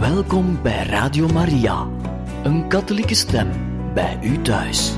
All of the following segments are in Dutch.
Welkom bij Radio Maria, een katholieke stem bij u thuis.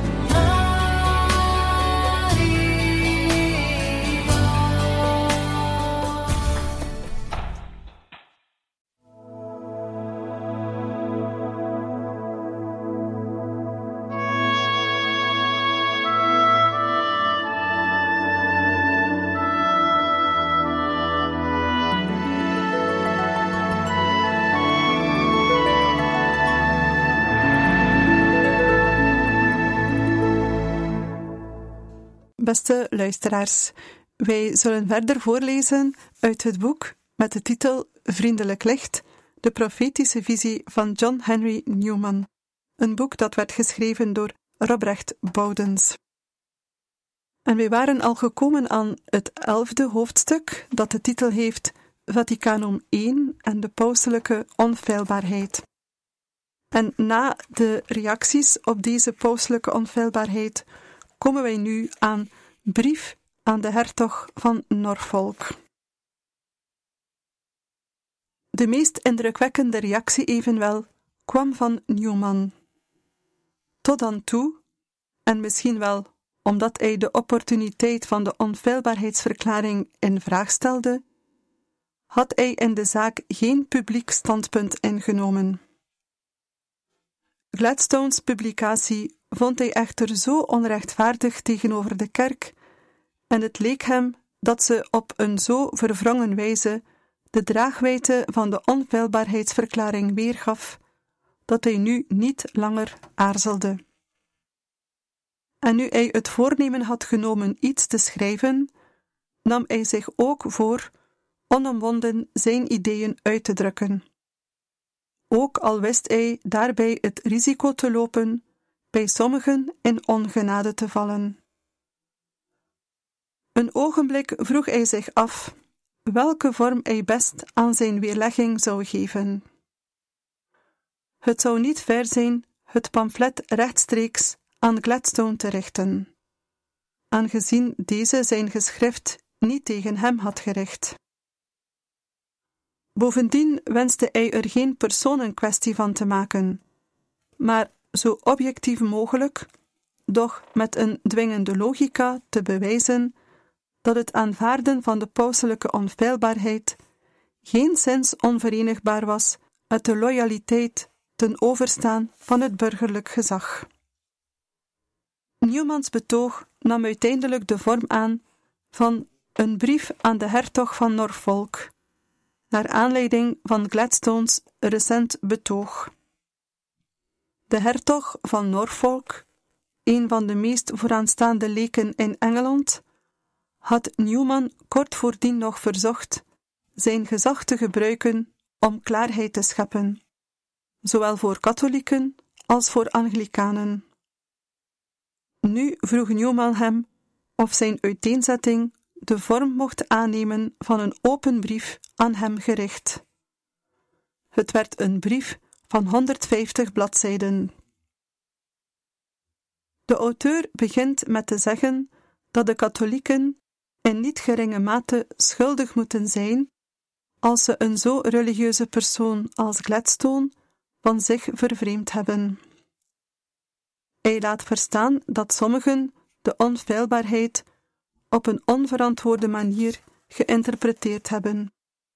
Beste luisteraars, wij zullen verder voorlezen uit het boek met de titel Vriendelijk Licht, de profetische visie van John Henry Newman. Een boek dat werd geschreven door Robrecht Boudens. En wij waren al gekomen aan het 11e hoofdstuk, dat de titel heeft Vaticanum I en de pauselijke onfeilbaarheid. En na de reacties op deze pauselijke onfeilbaarheid komen wij nu aan Brief aan de hertog van Norfolk. De meest indrukwekkende reactie evenwel kwam van Newman. Tot dan toe, en misschien wel omdat hij de opportuniteit van de onfeilbaarheidsverklaring in vraag stelde, had hij in de zaak geen publiek standpunt ingenomen. Gladstone's publicatie vond hij echter zo onrechtvaardig tegenover de kerk, en het leek hem dat ze op een zo verwrongen wijze de draagwijdte van de onfeilbaarheidsverklaring weergaf, dat hij nu niet langer aarzelde. En nu hij het voornemen had genomen iets te schrijven, nam hij zich ook voor onomwonden zijn ideeën uit te drukken. Ook al wist hij daarbij het risico te lopen bij sommigen in ongenade te vallen. Een ogenblik vroeg hij zich af welke vorm hij best aan zijn weerlegging zou geven. Het zou niet ver zijn het pamflet rechtstreeks aan Gladstone te richten, aangezien deze zijn geschrift niet tegen hem had gericht. Bovendien wenste hij er geen personenkwestie van te maken, maar zo objectief mogelijk, doch met een dwingende logica te bewijzen dat het aanvaarden van de pauselijke onfeilbaarheid geenszins onverenigbaar was met de loyaliteit ten overstaan van het burgerlijk gezag. Newmans betoog nam uiteindelijk de vorm aan van een brief aan de hertog van Norfolk, naar aanleiding van Gladstone's recent betoog. De hertog van Norfolk, een van de meest vooraanstaande leken in Engeland, had Newman kort voordien nog verzocht zijn gezag te gebruiken om klaarheid te scheppen, zowel voor katholieken als voor Anglikanen. Nu vroeg Newman hem of zijn uiteenzetting de vorm mocht aannemen van een open brief aan hem gericht. Het werd een brief van 150 bladzijden. De auteur begint met te zeggen dat de katholieken in niet geringe mate schuldig moeten zijn als ze een zo religieuze persoon als Gladstone van zich vervreemd hebben. Hij laat verstaan dat sommigen de onfeilbaarheid op een onverantwoorde manier geïnterpreteerd hebben.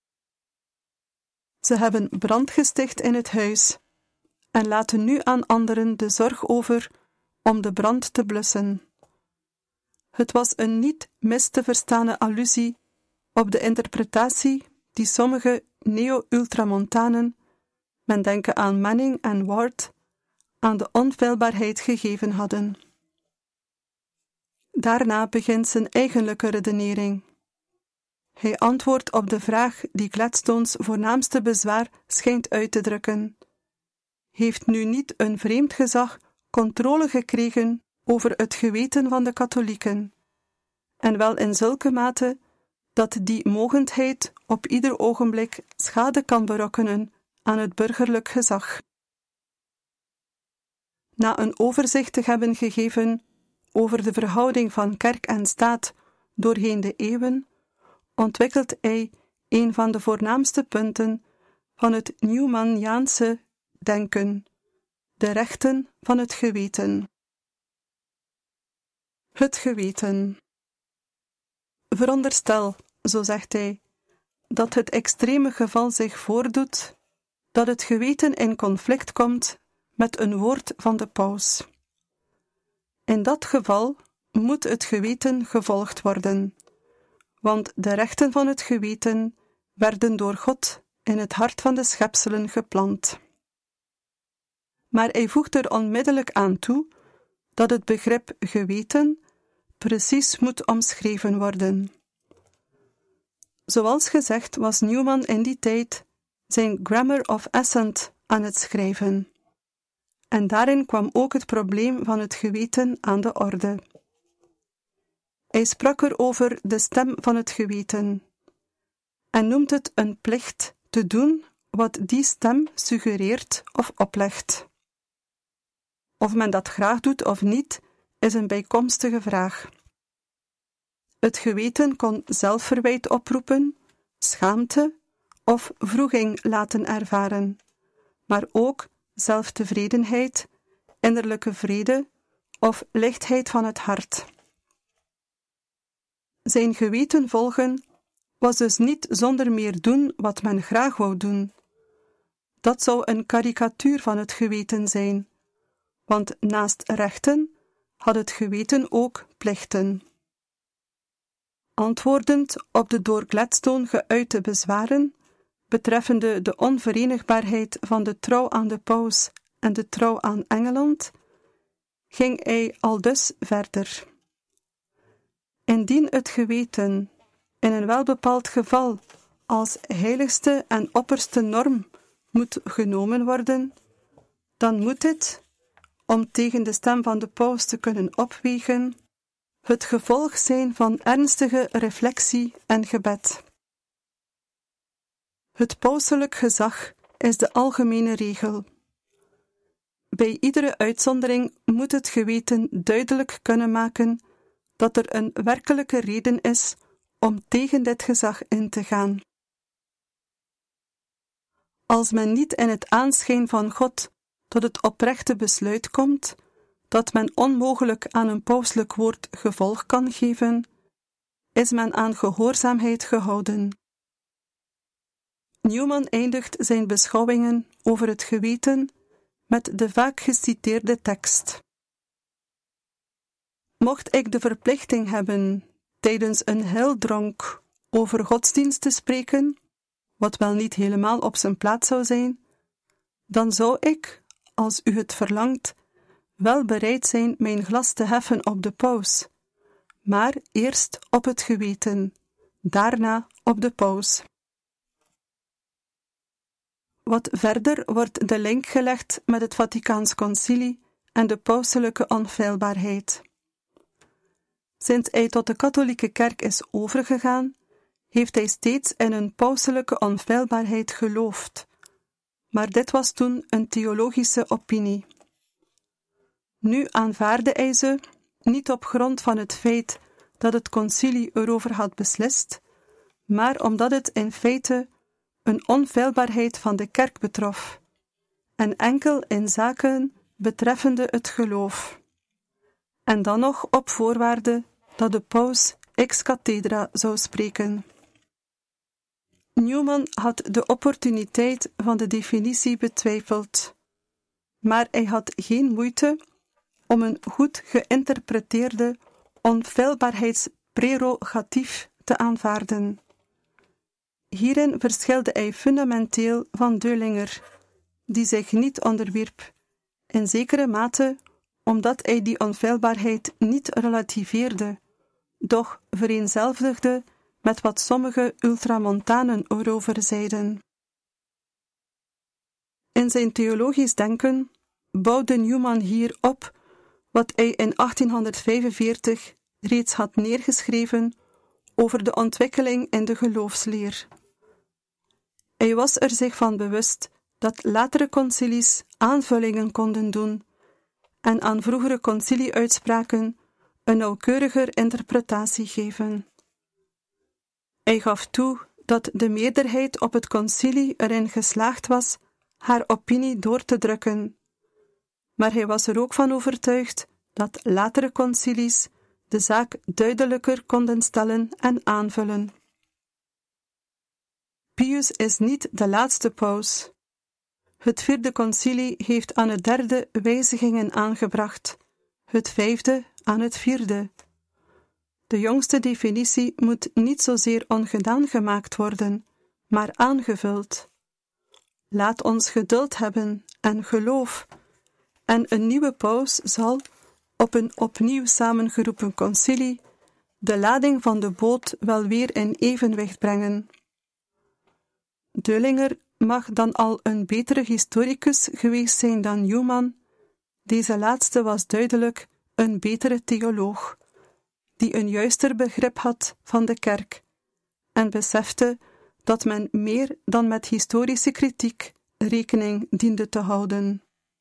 Ze hebben brand gesticht in het huis en laten nu aan anderen de zorg over om de brand te blussen. Het was een niet mis te verstane allusie op de interpretatie die sommige neo-ultramontanen, men denke aan Manning en Ward, aan de onfeilbaarheid gegeven hadden. Daarna begint zijn eigenlijke redenering. Hij antwoordt op de vraag die Gladstone's voornaamste bezwaar schijnt uit te drukken. Heeft nu niet een vreemd gezag controle gekregen over het geweten van de katholieken, en wel in zulke mate dat die mogendheid op ieder ogenblik schade kan berokkenen aan het burgerlijk gezag. Na een overzicht te hebben gegeven over de verhouding van kerk en staat doorheen de eeuwen, ontwikkelt hij een van de voornaamste punten van het Newmaniaanse denken, de rechten van het geweten. Het geweten. Veronderstel, zo zegt hij, dat het extreme geval zich voordoet, dat het geweten in conflict komt met een woord van de paus. In dat geval moet het geweten gevolgd worden, want de rechten van het geweten werden door God in het hart van de schepselen geplant. Maar hij voegt er onmiddellijk aan toe dat het begrip geweten precies moet omschreven worden. Zoals gezegd was Newman in die tijd zijn Grammar of Assent aan het schrijven. En daarin kwam ook het probleem van het geweten aan de orde. Hij sprak er over de stem van het geweten en noemt het een plicht te doen wat die stem suggereert of oplegt. Of men dat graag doet of niet, is een bijkomstige vraag. Het geweten kon zelfverwijt oproepen, schaamte of wroeging laten ervaren, maar ook zelftevredenheid, innerlijke vrede of lichtheid van het hart. Zijn geweten volgen was dus niet zonder meer doen wat men graag wou doen. Dat zou een karikatuur van het geweten zijn, want naast rechten had het geweten ook plichten. Antwoordend op de door Gladstone geuite bezwaren betreffende de onverenigbaarheid van de trouw aan de paus en de trouw aan Engeland, ging hij aldus verder. Indien het geweten in een welbepaald geval als heiligste en opperste norm moet genomen worden, dan moet dit, om tegen de stem van de paus te kunnen opwegen, het gevolg zijn van ernstige reflectie en gebed. Het pauselijk gezag is de algemene regel. Bij iedere uitzondering moet het geweten duidelijk kunnen maken dat er een werkelijke reden is om tegen dit gezag in te gaan. Als men niet in het aanschijn van God tot het oprechte besluit komt dat men onmogelijk aan een pauselijk woord gevolg kan geven, is men aan gehoorzaamheid gehouden. Newman eindigt zijn beschouwingen over het geweten met de vaak geciteerde tekst. Mocht ik de verplichting hebben tijdens een heildronk over godsdienst te spreken, wat wel niet helemaal op zijn plaats zou zijn, dan zou ik, als u het verlangt, wel bereid zijn mijn glas te heffen op de paus, maar eerst op het geweten, daarna op de paus. Wat verder wordt de link gelegd met het Vaticaans Concilie en de pauselijke onfeilbaarheid. Sinds hij tot de katholieke kerk is overgegaan, heeft hij steeds in een pauselijke onfeilbaarheid geloofd, maar dit was toen een theologische opinie. Nu aanvaarde hij ze, niet op grond van het feit dat het concilie erover had beslist, maar omdat het in feite een onfeilbaarheid van de kerk betrof, en enkel in zaken betreffende het geloof. En dan nog op voorwaarde dat de paus ex cathedra zou spreken. Newman had de opportuniteit van de definitie betwijfeld, maar hij had geen moeite om een goed geïnterpreteerde onfeilbaarheidsprerogatief te aanvaarden. Hierin verschilde hij fundamenteel van Döllinger, die zich niet onderwierp, in zekere mate omdat hij die onfeilbaarheid niet relativeerde, doch vereenzelvigde met wat sommige ultramontanen erover zeiden. In zijn theologisch denken bouwde Newman hier op wat hij in 1845 reeds had neergeschreven over de ontwikkeling in de geloofsleer. Hij was er zich van bewust dat latere concilies aanvullingen konden doen en aan vroegere concilieuitspraken een nauwkeuriger interpretatie geven. Hij gaf toe dat de meerderheid op het concilie erin geslaagd was haar opinie door te drukken. Maar hij was er ook van overtuigd dat latere concilies de zaak duidelijker konden stellen en aanvullen. Pius is niet de laatste paus. Het 4e concilie heeft aan het 3e wijzigingen aangebracht, het 5e aan het 4e. De jongste definitie moet niet zozeer ongedaan gemaakt worden, maar aangevuld. Laat ons geduld hebben en geloof, en een nieuwe paus zal, op een opnieuw samengeroepen concilie, de lading van de boot wel weer in evenwicht brengen. Döllinger mag dan al een betere historicus geweest zijn dan Newman. Deze laatste was duidelijk een betere theoloog, die een juister begrip had van de kerk en besefte dat men meer dan met historische kritiek rekening diende te houden.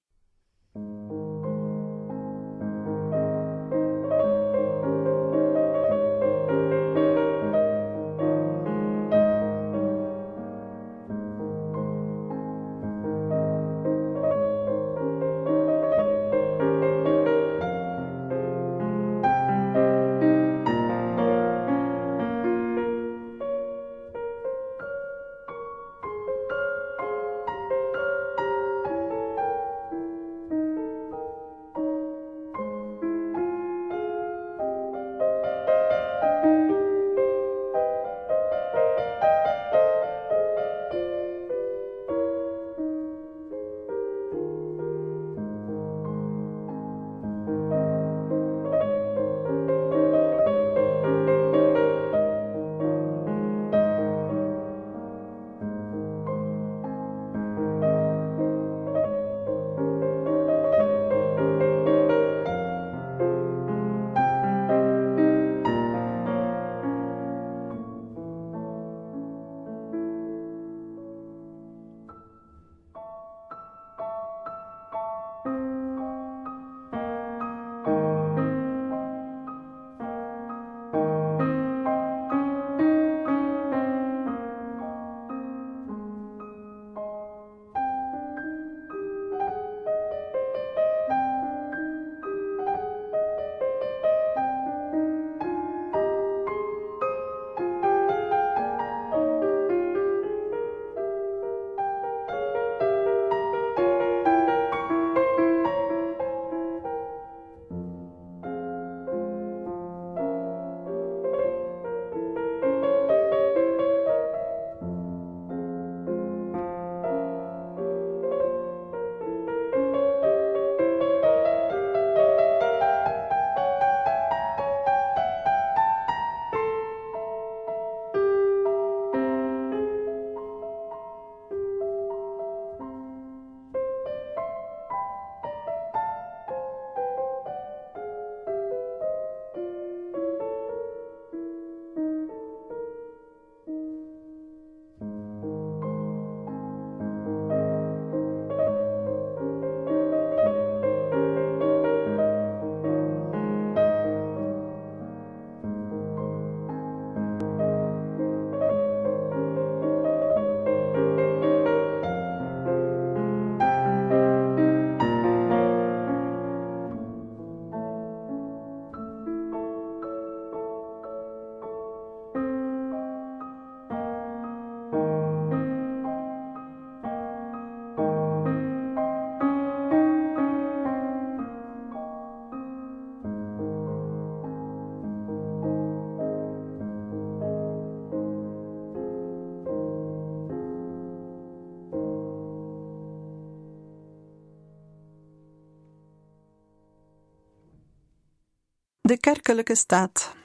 De kerkelijke staat.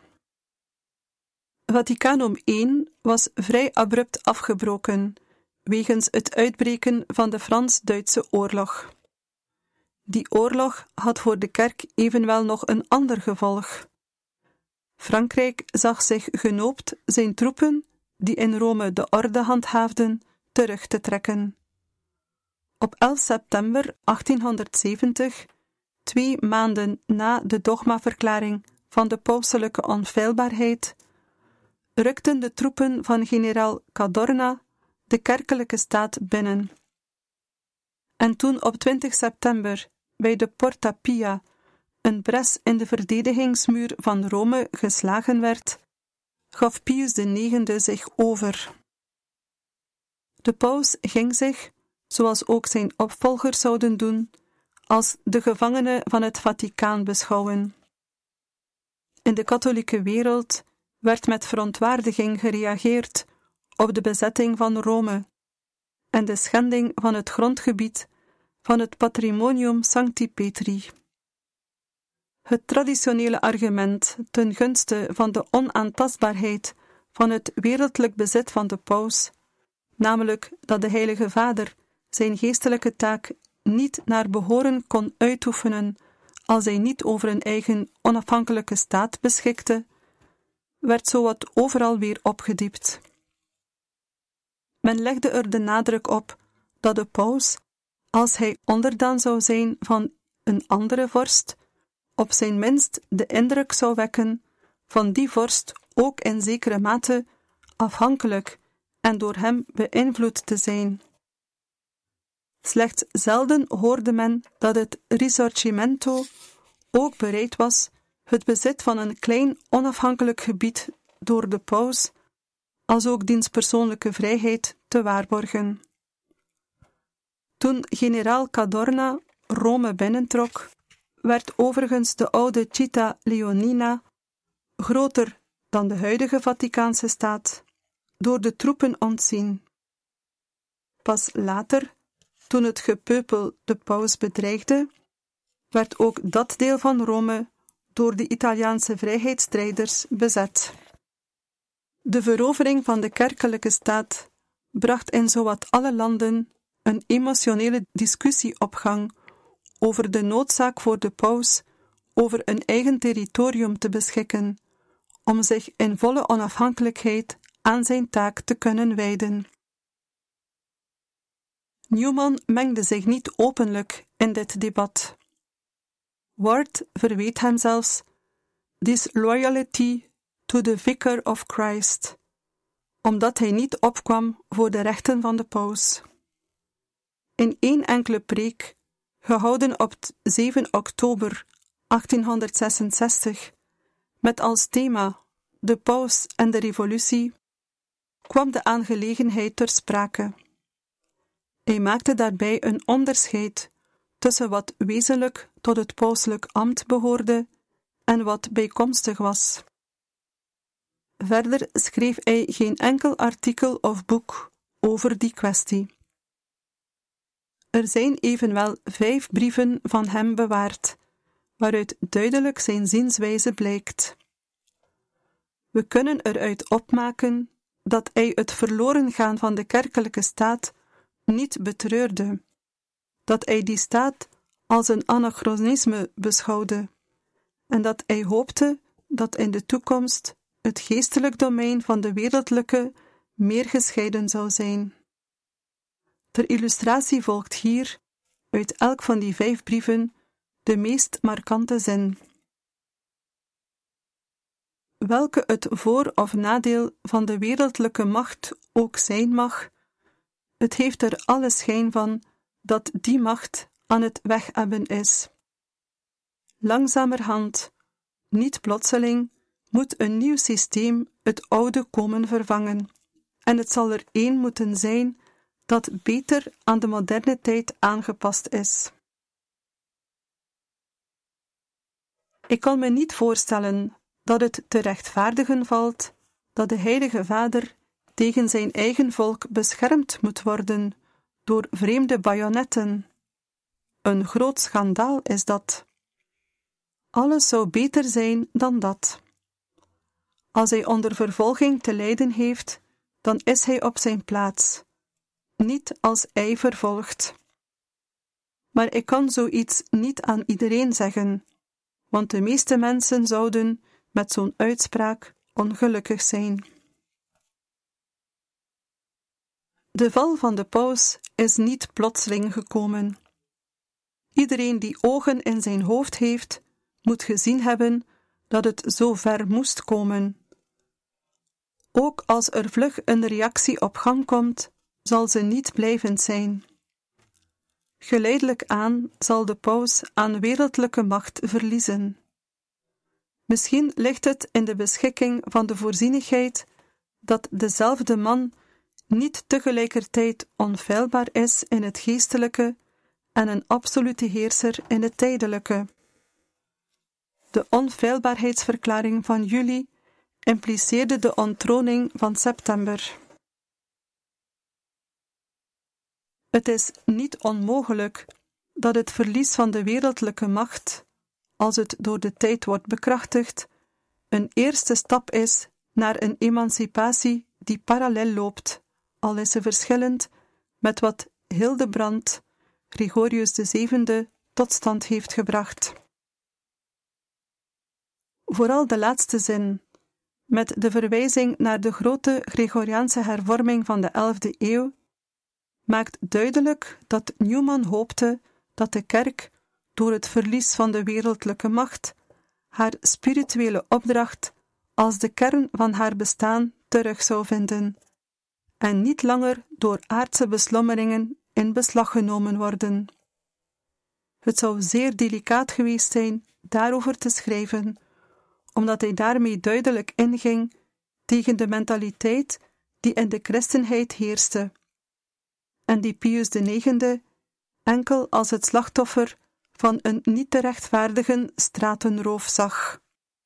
Vaticanum I was vrij abrupt afgebroken, wegens het uitbreken van de Frans-Duitse oorlog. Die oorlog had voor de kerk evenwel nog een ander gevolg. Frankrijk zag zich genoopt zijn troepen, die in Rome de orde handhaafden, terug te trekken. Op 11 september 1870, 2 maanden na de dogmaverklaring van de pauselijke onfeilbaarheid, rukten de troepen van generaal Cadorna de kerkelijke staat binnen. En toen op 20 september bij de Porta Pia een bres in de verdedigingsmuur van Rome geslagen werd, gaf Pius IX zich over. De paus ging zich, zoals ook zijn opvolgers zouden doen, als de gevangene van het Vaticaan beschouwen. In de katholieke wereld werd met verontwaardiging gereageerd op de bezetting van Rome en de schending van het grondgebied van het Patrimonium Sancti Petri. Het traditionele argument ten gunste van de onaantastbaarheid van het wereldlijk bezit van de paus, namelijk dat de Heilige Vader zijn geestelijke taak niet naar behoren kon uitoefenen als hij niet over een eigen onafhankelijke staat beschikte, werd zowat overal weer opgediept. Men legde er de nadruk op dat de paus, als hij onderdaan zou zijn van een andere vorst, op zijn minst de indruk zou wekken van die vorst ook in zekere mate afhankelijk en door hem beïnvloed te zijn. Slechts zelden hoorde men dat het Risorgimento ook bereid was het bezit van een klein onafhankelijk gebied door de paus, als ook diens persoonlijke vrijheid, te waarborgen. Toen generaal Cadorna Rome binnentrok, werd overigens de oude Città Leonina, groter dan de huidige Vaticaanse staat, door de troepen ontzien. Pas later, toen het gepeupel de paus bedreigde, werd ook dat deel van Rome door de Italiaanse vrijheidsstrijders bezet. De verovering van de kerkelijke staat bracht in zowat alle landen een emotionele discussie op gang over de noodzaak voor de paus over een eigen territorium te beschikken, om zich in volle onafhankelijkheid aan zijn taak te kunnen wijden. Newman mengde zich niet openlijk in dit debat. Ward verweet hem zelfs disloyalty to the Vicar of Christ, omdat hij niet opkwam voor de rechten van de paus. In één enkele preek, gehouden op 7 oktober 1866, met als thema de paus en de revolutie, kwam de aangelegenheid ter sprake. Hij maakte daarbij een onderscheid tussen wat wezenlijk tot het pauselijk ambt behoorde en wat bijkomstig was. Verder schreef hij geen enkel artikel of boek over die kwestie. Er zijn evenwel 5 brieven van hem bewaard, waaruit duidelijk zijn zienswijze blijkt. We kunnen eruit opmaken dat hij het verloren gaan van de kerkelijke staat niet betreurde, dat hij die staat als een anachronisme beschouwde en dat hij hoopte dat in de toekomst het geestelijk domein van de wereldlijke meer gescheiden zou zijn. Ter illustratie volgt hier, uit elk van die 5 brieven, de meest markante zin. Welke het voor- of nadeel van de wereldlijke macht ook zijn mag, het heeft er alle schijn van dat die macht aan het wegebben is. Langzamerhand, niet plotseling, moet een nieuw systeem het oude komen vervangen, en het zal er één moeten zijn dat beter aan de moderne tijd aangepast is. Ik kan me niet voorstellen dat het te rechtvaardigen valt dat de Heilige Vader tegen zijn eigen volk beschermd moet worden door vreemde bajonetten. Een groot schandaal is dat. Alles zou beter zijn dan dat. Als hij onder vervolging te lijden heeft, dan is hij op zijn plaats, niet als hij vervolgt. Maar ik kan zoiets niet aan iedereen zeggen, want de meeste mensen zouden met zo'n uitspraak ongelukkig zijn. De val van de paus is niet plotseling gekomen. Iedereen die ogen in zijn hoofd heeft, moet gezien hebben dat het zo ver moest komen. Ook als er vlug een reactie op gang komt, zal ze niet blijvend zijn. Geleidelijk aan zal de paus aan wereldlijke macht verliezen. Misschien ligt het in de beschikking van de voorzienigheid dat dezelfde man niet tegelijkertijd onfeilbaar is in het geestelijke en een absolute heerser in het tijdelijke. De onfeilbaarheidsverklaring van juli impliceerde de onttroning van september. Het is niet onmogelijk dat het verlies van de wereldlijke macht, als het door de tijd wordt bekrachtigd, een eerste stap is naar een emancipatie die parallel loopt, al is ze verschillend met wat Hildebrand, Gregorius VII, tot stand heeft gebracht. Vooral de laatste zin, met de verwijzing naar de grote Gregoriaanse hervorming van de 11e eeuw, maakt duidelijk dat Newman hoopte dat de kerk, door het verlies van de wereldlijke macht, haar spirituele opdracht als de kern van haar bestaan terug zou vinden, en niet langer door aardse beslommeringen in beslag genomen worden. Het zou zeer delicaat geweest zijn daarover te schrijven, omdat hij daarmee duidelijk inging tegen de mentaliteit die in de christenheid heerste, en die Pius IX enkel als het slachtoffer van een niet te rechtvaardigen stratenroof zag.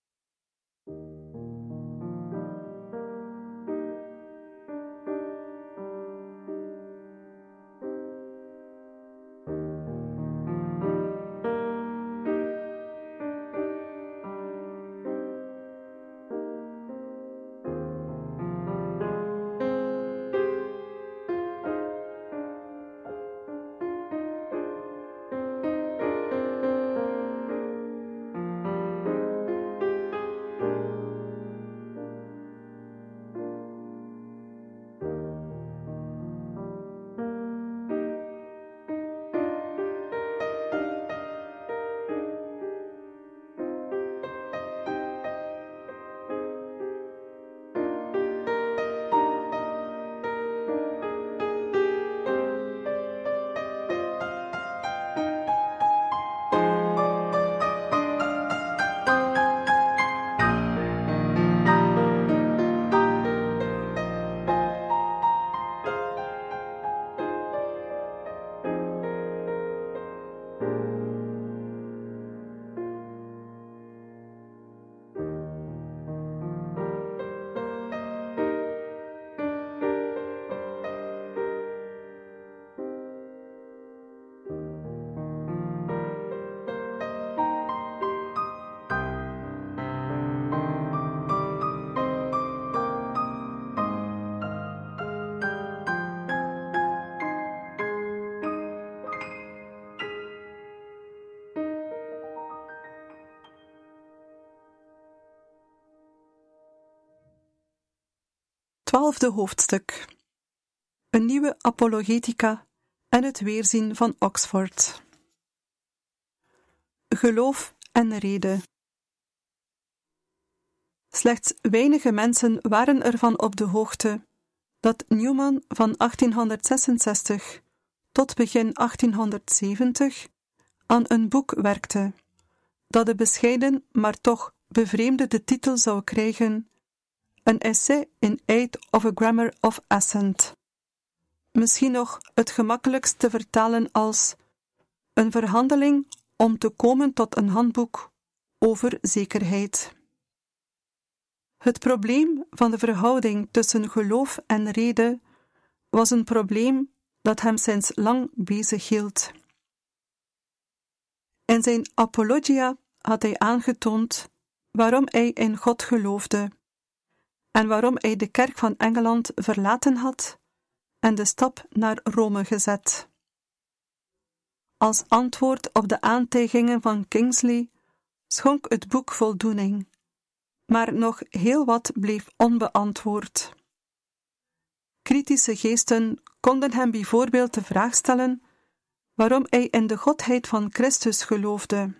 Twaalfde hoofdstuk. Een nieuwe apologetica en het weerzien van Oxford. Geloof en rede. Slechts weinige mensen waren ervan op de hoogte dat Newman van 1866 tot begin 1870 aan een boek werkte, dat de bescheiden, maar toch bevreemdende titel zou krijgen: An Essay in Aid of a Grammar of Assent. Misschien nog het gemakkelijkst te vertalen als een verhandeling om te komen tot een handboek over zekerheid. Het probleem van de verhouding tussen geloof en rede was een probleem dat hem sinds lang bezig hield. In zijn Apologia had hij aangetoond waarom hij in God geloofde en waarom hij de kerk van Engeland verlaten had en de stap naar Rome gezet. Als antwoord op de aantijgingen van Kingsley schonk het boek voldoening, maar nog heel wat bleef onbeantwoord. Kritische geesten konden hem bijvoorbeeld de vraag stellen waarom hij in de godheid van Christus geloofde.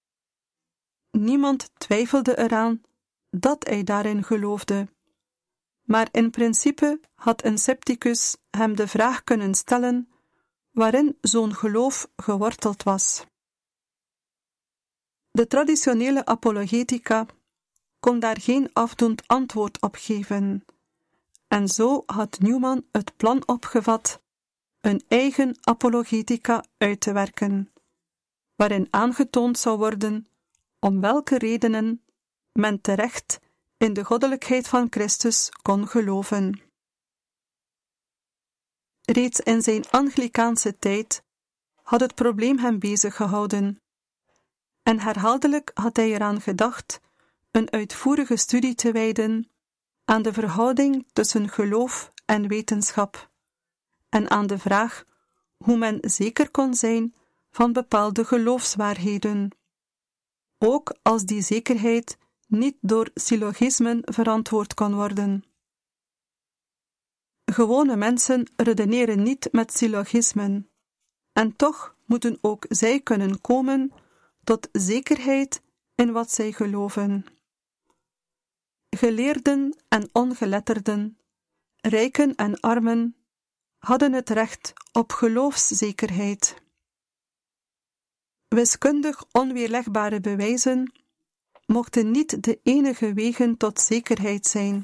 Niemand twijfelde eraan dat hij daarin geloofde, Maar in principe had een scepticus hem de vraag kunnen stellen waarin zo'n geloof geworteld was. De traditionele apologetica kon daar geen afdoend antwoord op geven, en zo had Newman het plan opgevat een eigen apologetica uit te werken, waarin aangetoond zou worden om welke redenen men terecht in de goddelijkheid van Christus kon geloven. Reeds in zijn Anglikaanse tijd had het probleem hem bezig gehouden, en herhaaldelijk had hij eraan gedacht een uitvoerige studie te wijden aan de verhouding tussen geloof en wetenschap, en aan de vraag hoe men zeker kon zijn van bepaalde geloofswaarheden, ook als die zekerheid niet door syllogismen verantwoord kon worden. Gewone mensen redeneren niet met syllogismen, en toch moeten ook zij kunnen komen tot zekerheid in wat zij geloven. Geleerden en ongeletterden, rijken en armen, hadden het recht op geloofszekerheid. Wiskundig onweerlegbare bewijzen mochten niet de enige wegen tot zekerheid zijn.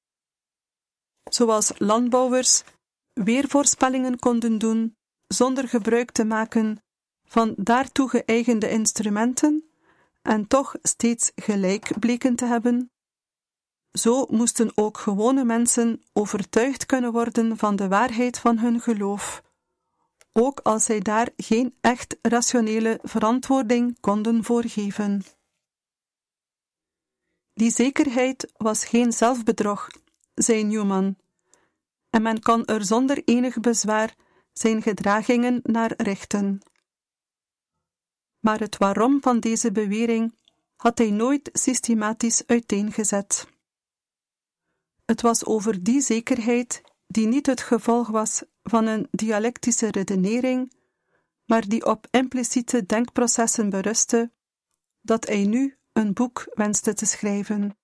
Zoals landbouwers weervoorspellingen konden doen zonder gebruik te maken van daartoe geëigende instrumenten en toch steeds gelijk bleken te hebben, zo moesten ook gewone mensen overtuigd kunnen worden van de waarheid van hun geloof, ook als zij daar geen echt rationele verantwoording konden voor geven. Die zekerheid was geen zelfbedrog, zei Newman, en men kan er zonder enig bezwaar zijn gedragingen naar richten. Maar het waarom van deze bewering had hij nooit systematisch uiteengezet. Het was over die zekerheid, die niet het gevolg was van een dialectische redenering, maar die op impliciete denkprocessen berustte, dat hij nu een boek wenste te schrijven.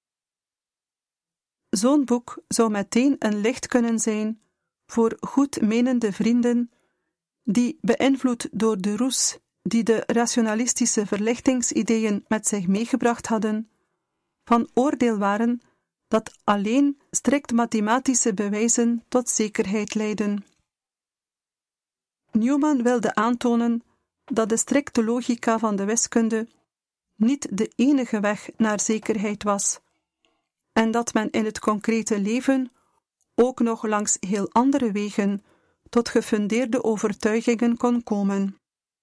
Zo'n boek zou meteen een licht kunnen zijn voor goedmenende vrienden die, beïnvloed door de roes die de rationalistische verlichtingsideeën met zich meegebracht hadden, van oordeel waren dat alleen strikt mathematische bewijzen tot zekerheid leiden. Newman wilde aantonen dat de strikte logica van de wiskunde niet de enige weg naar zekerheid was, en dat men in het concrete leven ook nog langs heel andere wegen tot gefundeerde overtuigingen kon komen.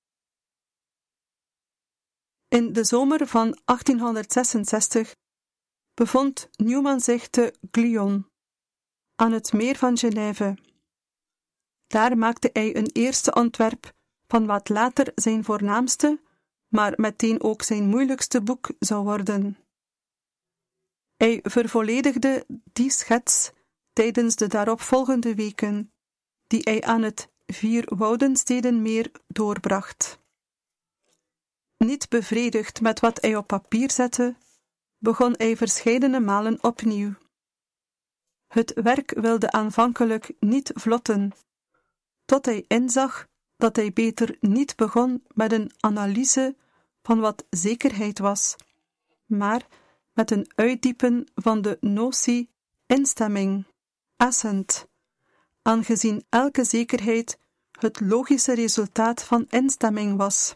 In de zomer van 1866 bevond Newman zich te Glion, aan het meer van Genève. Daar maakte hij een eerste ontwerp van wat later zijn voornaamste, maar meteen ook zijn moeilijkste boek zou worden. Hij vervolledigde die schets tijdens de daaropvolgende weken, die hij aan het Vierwoudenstedenmeer doorbracht. Niet bevredigd met wat hij op papier zette, begon hij verscheidene malen opnieuw. Het werk wilde aanvankelijk niet vlotten, tot hij inzag dat hij beter niet begon met een analyse van wat zekerheid was, maar met een uitdiepen van de notie instemming, assent, aangezien elke zekerheid het logische resultaat van instemming was.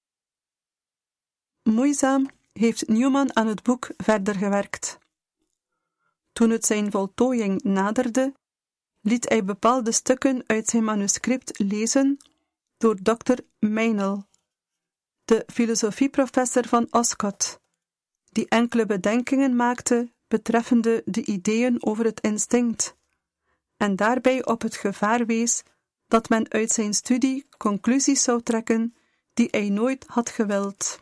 Moeizaam heeft Newman aan het boek verder gewerkt. Toen het zijn voltooiing naderde, liet hij bepaalde stukken uit zijn manuscript lezen door Dr. Meinel, de filosofieprofessor van Oscott, die enkele bedenkingen maakte betreffende de ideeën over het instinct, en daarbij op het gevaar wees dat men uit zijn studie conclusies zou trekken die hij nooit had gewild.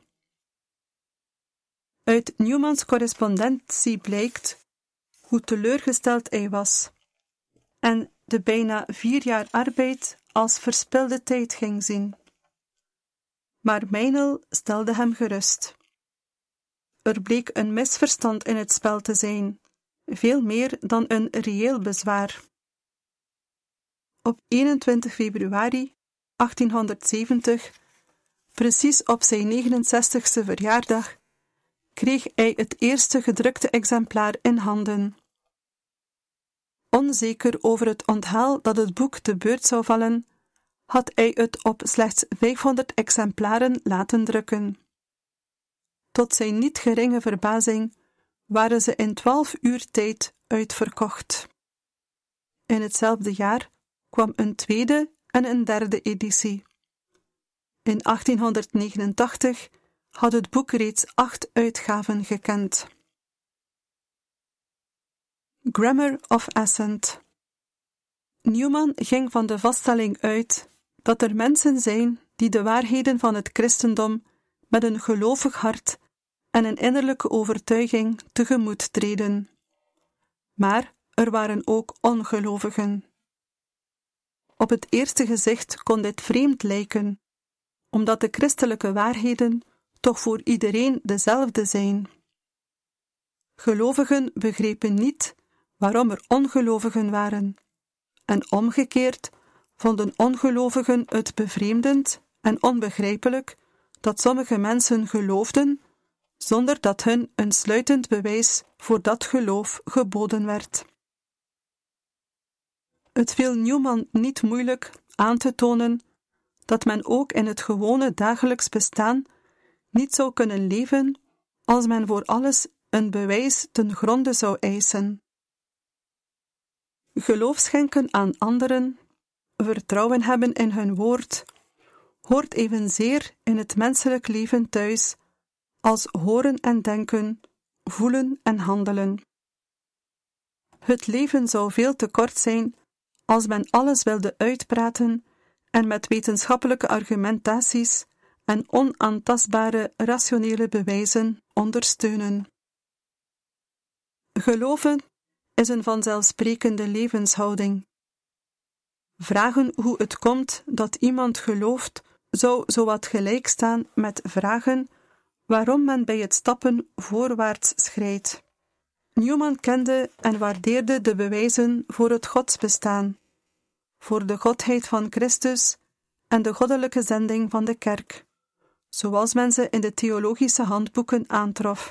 Uit Newmans correspondentie blijkt hoe teleurgesteld hij was en de bijna 4 jaar arbeid als verspilde tijd ging zien. Maar Meinel stelde hem gerust. Er bleek een misverstand in het spel te zijn, veel meer dan een reëel bezwaar. Op 21 februari 1870, precies op zijn 69ste verjaardag, kreeg hij het eerste gedrukte exemplaar in handen. Onzeker over het onthaal dat het boek te beurt zou vallen, had hij het op slechts 500 exemplaren laten drukken. Tot zijn niet geringe verbazing waren ze in 12 uur tijd uitverkocht. In hetzelfde jaar kwam een tweede en een derde editie. In 1889 had het boek reeds 8 uitgaven gekend. Grammar of Assent. Newman ging van de vaststelling uit dat er mensen zijn die de waarheden van het christendom met een gelovig hart en een innerlijke overtuiging tegemoet treden. Maar er waren ook ongelovigen. Op het eerste gezicht kon dit vreemd lijken, omdat de christelijke waarheden toch voor iedereen dezelfde zijn. Gelovigen begrepen niet waarom er ongelovigen waren, en omgekeerd vonden ongelovigen het bevreemdend en onbegrijpelijk dat sommige mensen geloofden, zonder dat hun een sluitend bewijs voor dat geloof geboden werd. Het viel Newman niet moeilijk aan te tonen dat men ook in het gewone dagelijks bestaan niet zou kunnen leven als men voor alles een bewijs ten gronde zou eisen. Geloof schenken aan anderen, vertrouwen hebben in hun woord, hoort evenzeer in het menselijk leven thuis als horen en denken, voelen en handelen. Het leven zou veel te kort zijn als men alles wilde uitpraten en met wetenschappelijke argumentaties en onaantastbare rationele bewijzen ondersteunen. Geloven is een vanzelfsprekende levenshouding. Vragen hoe het komt dat iemand gelooft, zou zowat gelijk staan met vragen waarom men bij het stappen voorwaarts schrijdt. Newman kende en waardeerde de bewijzen voor het godsbestaan, voor de godheid van Christus en de goddelijke zending van de kerk, zoals men ze in de theologische handboeken aantrof.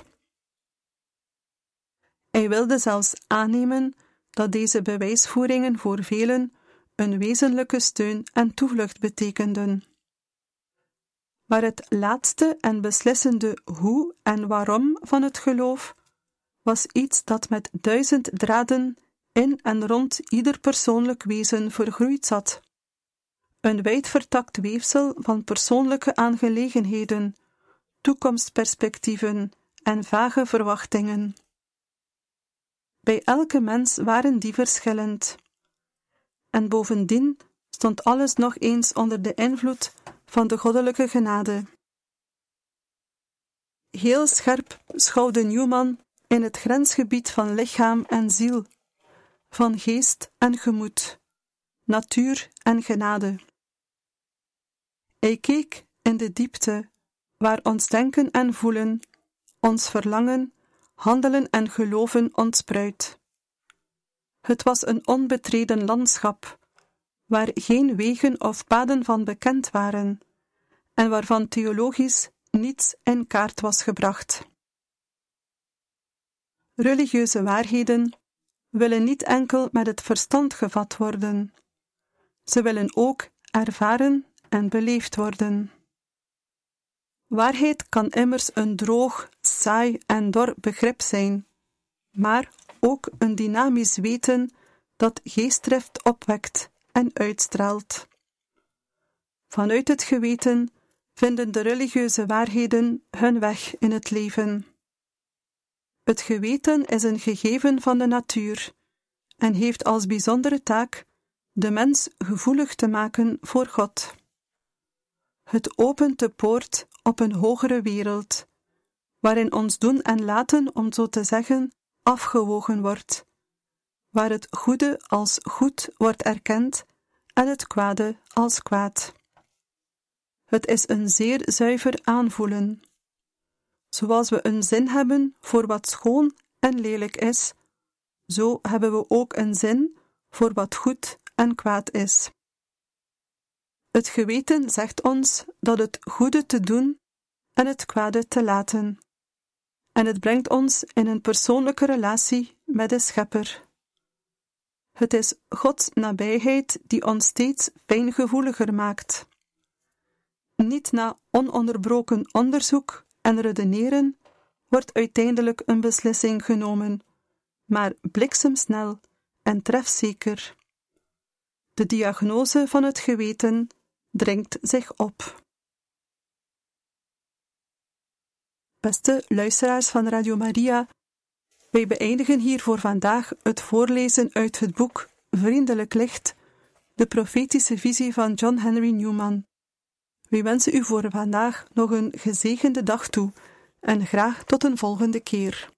Hij wilde zelfs aannemen dat deze bewijsvoeringen voor velen een wezenlijke steun en toevlucht betekenden. Maar het laatste en beslissende hoe en waarom van het geloof was iets dat met 1000 draden in en rond ieder persoonlijk wezen vergroeid zat. Een wijdvertakt weefsel van persoonlijke aangelegenheden, toekomstperspectieven en vage verwachtingen. Bij elke mens waren die verschillend. En bovendien stond alles nog eens onder de invloed van de goddelijke genade. Heel scherp schouwde Newman in het grensgebied van lichaam en ziel, van geest en gemoed, natuur en genade. Hij keek in de diepte, waar ons denken en voelen, ons verlangen, handelen en geloven ontspruit. Het was een onbetreden landschap, waar geen wegen of paden van bekend waren, en waarvan theologisch niets in kaart was gebracht. Religieuze waarheden willen niet enkel met het verstand gevat worden. Ze willen ook ervaren en beleefd worden. Waarheid kan immers een droog, saai en dor begrip zijn, maar ook een dynamisch weten dat geestdrift opwekt en uitstraalt. Vanuit het geweten vinden de religieuze waarheden hun weg in het leven. Het geweten is een gegeven van de natuur en heeft als bijzondere taak de mens gevoelig te maken voor God. Het opent de poort op een hogere wereld, waarin ons doen en laten, om zo te zeggen, afgewogen wordt, waar het goede als goed wordt erkend en het kwade als kwaad. Het is een zeer zuiver aanvoelen. Zoals we een zin hebben voor wat schoon en lelijk is, zo hebben we ook een zin voor wat goed en kwaad is. Het geweten zegt ons dat het goede te doen en het kwade te laten. En het brengt ons in een persoonlijke relatie met de Schepper. Het is Gods nabijheid die ons steeds fijngevoeliger maakt. Niet na ononderbroken onderzoek en redeneren wordt uiteindelijk een beslissing genomen, maar bliksemsnel en trefzeker. De diagnose van het geweten dringt zich op. Beste luisteraars van Radio Maria, wij beëindigen hier voor vandaag het voorlezen uit het boek Vriendelijk Licht, de profetische visie van John Henry Newman. Wij wensen u voor vandaag nog een gezegende dag toe en graag tot een volgende keer.